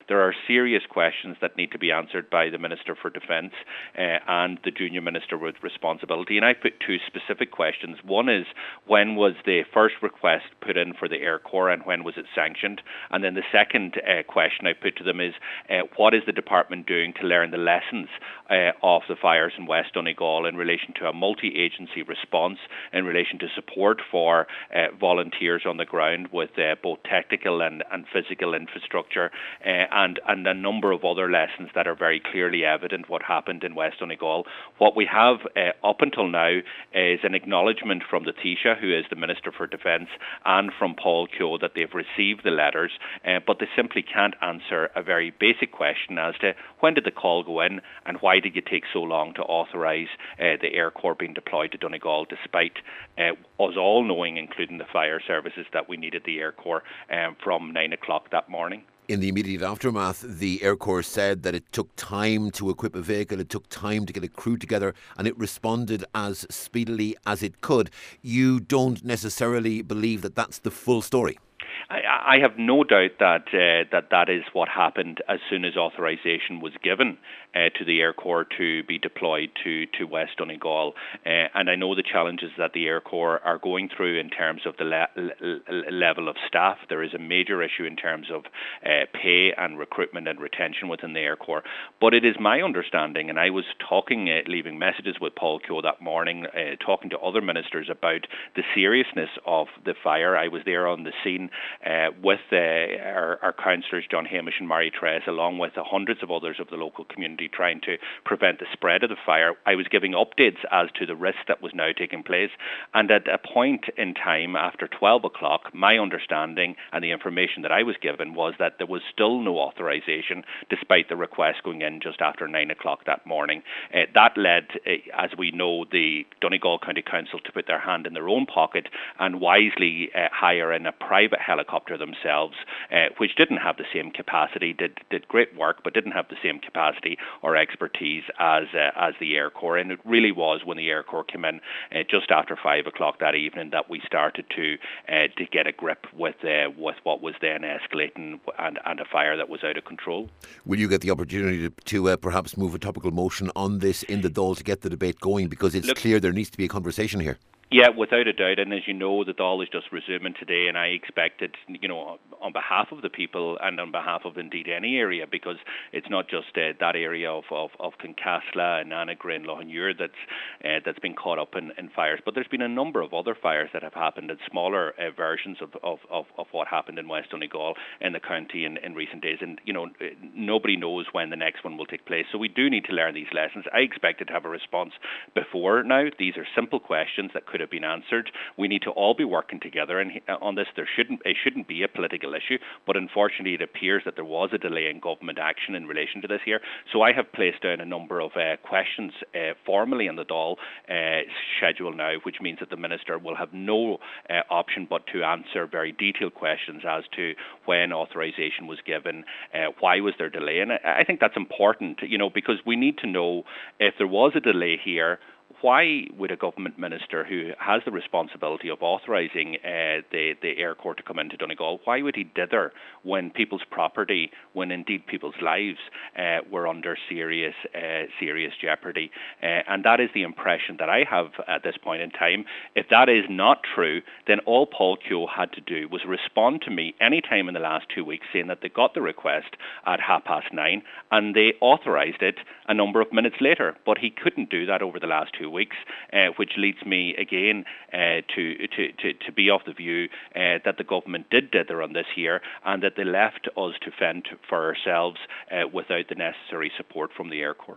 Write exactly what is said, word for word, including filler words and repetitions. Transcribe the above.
there are serious questions that need to be answered by the Minister for Defence uh, and the junior minister with responsibility. And I put two specific questions. One is, when was the first request put in for the Air Corps and when was it sanctioned? And then the second uh, question I put to them is, uh, what is the department doing to learn the lessons uh, of the fires in West Donegal in relation to a multi-agency response, in relation to support for uh, volunteers on the ground with uh, both technical and, and physical infrastructure, uh, and, and a number of other lessons that are very clearly evident what happened in West Donegal. What we have uh, up until now is an acknowledgement from the Taoiseach, who is the Minister for Defence, and from Paul Keogh that they've received the letters, uh, but they simply can't answer a very basic question as to when did the call go in and why did you take so long to authorise uh, the Air Corps being deployed to Donegal, despite uh, us all knowing, including the fire services, that we needed the Air Corps um, from nine o'clock that morning. In the immediate aftermath, the Air Corps said that it took time to equip a vehicle, it took time to get a crew together, and it responded as speedily as it could. You don't necessarily believe that that's the full story? I, I have no doubt that uh, that that is what happened as soon as authorisation was given uh, to the Air Corps to be deployed to, to West Donegal. Uh, and I know the challenges that the Air Corps are going through in terms of the le- le- level of staff. There is a major issue in terms of uh, pay and recruitment and retention within the Air Corps. But it is my understanding, and I was talking, uh, leaving messages with Paul Keogh that morning, uh, talking to other ministers about the seriousness of the fire. I was there on the scene Uh, with uh, our, our councillors, John Hamish and Mary Tress, along with uh, hundreds of others of the local community, trying to prevent the spread of the fire. I was giving updates as to the risk that was now taking place. And at a point in time after twelve o'clock, my understanding and the information that I was given was that there was still no authorisation, despite the request going in just after nine o'clock that morning. Uh, that led, uh, as we know, the Donegal County Council to put their hand in their own pocket and wisely uh, hire in a private helicopter themselves, uh, which didn't have the same capacity, did did great work, but didn't have the same capacity or expertise as uh, as the Air Corps. And it really was when the Air Corps came in uh, just after five o'clock that evening that we started to uh, to get a grip with uh, with what was then escalating and, and a fire that was out of control. Will you get the opportunity to, to uh, perhaps move a topical motion on this in the Dáil to get the debate going? Because it's Look, clear there needs to be a conversation here. Yeah, without a doubt. And as you know, the Dáil is just resuming today, and I expected, you know, on behalf of the people and on behalf of indeed any area, because it's not just uh, that area of, of, of Kincasla and Annagrin and Lohanure that's uh, that's been caught up in, in fires. But there's been a number of other fires that have happened in smaller uh, versions of, of, of, of what happened in West Donegal in the county in, in recent days. And, you know, nobody knows when the next one will take place. So we do need to learn these lessons. I expected to have a response before now. These are simple questions that could have been answered. We need to all be working together and on this. There shouldn't it shouldn't be a political issue, but unfortunately it appears that there was a delay in government action in relation to this here. So I have placed down a number of uh, questions uh, formally on the Dáil uh, schedule now, which means that the Minister will have no uh, option but to answer very detailed questions as to when authorisation was given, uh, why was there delay, and I, I think that's important, you know, because we need to know if there was a delay here. Why would a government minister who has the responsibility of authorising uh, the, the Air Corps to come into Donegal, why would he dither when people's property, when indeed people's lives uh, were under serious uh, serious jeopardy? Uh, and that is the impression that I have at this point in time. If that is not true, then all Paul Keogh had to do was respond to me any time in the last two weeks saying that they got the request at half past nine and they authorised it a number of minutes later. But he couldn't do that over the last two weeks, uh, which leads me again uh, to, to, to, to be of the view uh, that the government did dither on this here and that they left us to fend for ourselves uh, without the necessary support from the Air Corps.